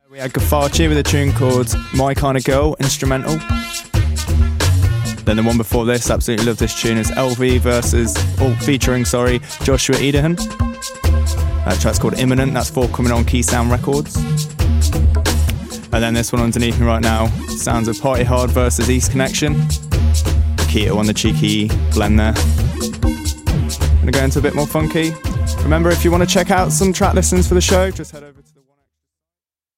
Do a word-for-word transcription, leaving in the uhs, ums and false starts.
We had Gafachi with a tune called My Kind of Girl, instrumental. Then the one before this, absolutely love this tune, is L V versus, oh, featuring, sorry, Joshua Edahan. That track's called Imminent, that's forthcoming on Key Sound Records. And then this one underneath me right now, sounds of Party Hard versus East Connection. Keto on the cheeky blend there. Gonna go into a bit more funky. Remember, if you want to check out some track listings for the show, just head over